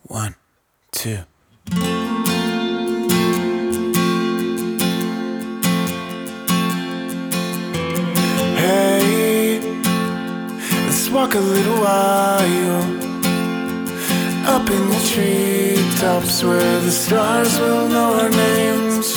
One, two. Hey, let's walk a little while up in the treetops where the stars will know our names.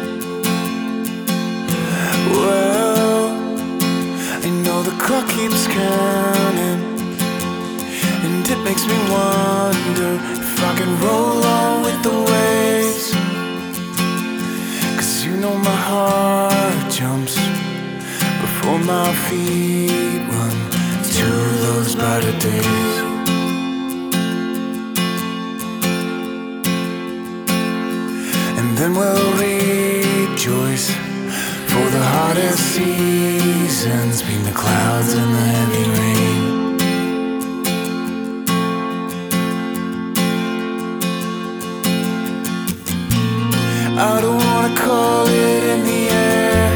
Well, I know the clock keeps counting, and it makes me wonder if I can roll on with the waves. 'Cause you know my heart jumps before my feet run to those brighter days. And then we'll rejoice for the hardest seasons, being the clouds and the heavy rain. I don't wanna call it in the air,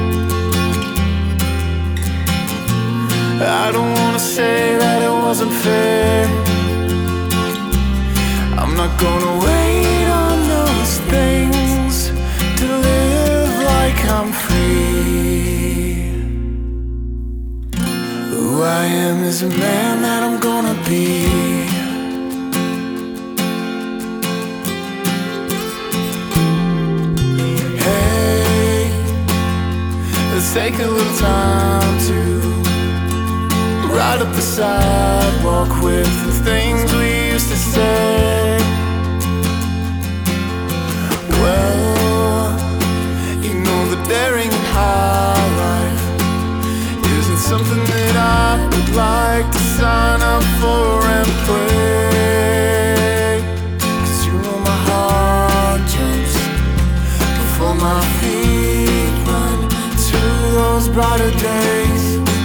I don't wanna say that it wasn't fair. I'm not gonna wait on those things to live like I'm free. Who I am is a man that I'm gonna be. Take a little time to ride up the sidewalk with the things we used to say. Well, you know the daring and high life isn't something that I would like to sign up for and play. 'Cause you know my heart jumps before my feet run to those brighter days.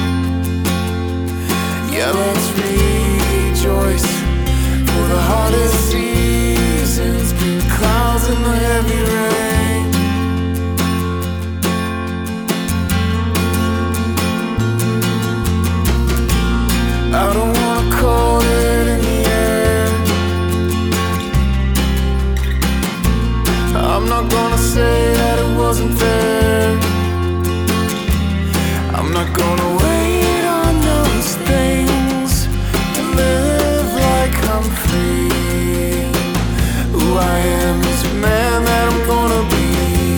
Yeah, let's rejoice for the hardest seasons, the clouds and the heavy rain. I don't wanna call it in the air, I'm not gonna say that it wasn't fair. I'm not gonna wait on those things to live like I'm free. Who I am is a man that I'm gonna be.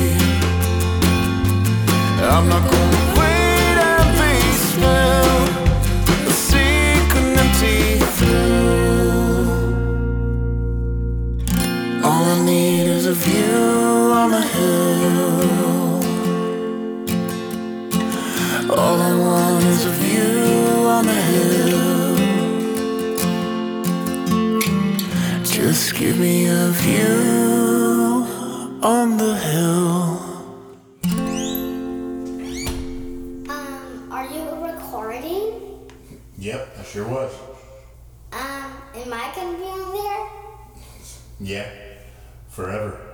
I'm not gonna wait and be smell a sick and empty thrill. All I need is a view on the hill. All I want is a view on the hill. Just give me a view on the hill. Are you recording? Yep, I sure was. Am I gonna be on there? Yeah, forever.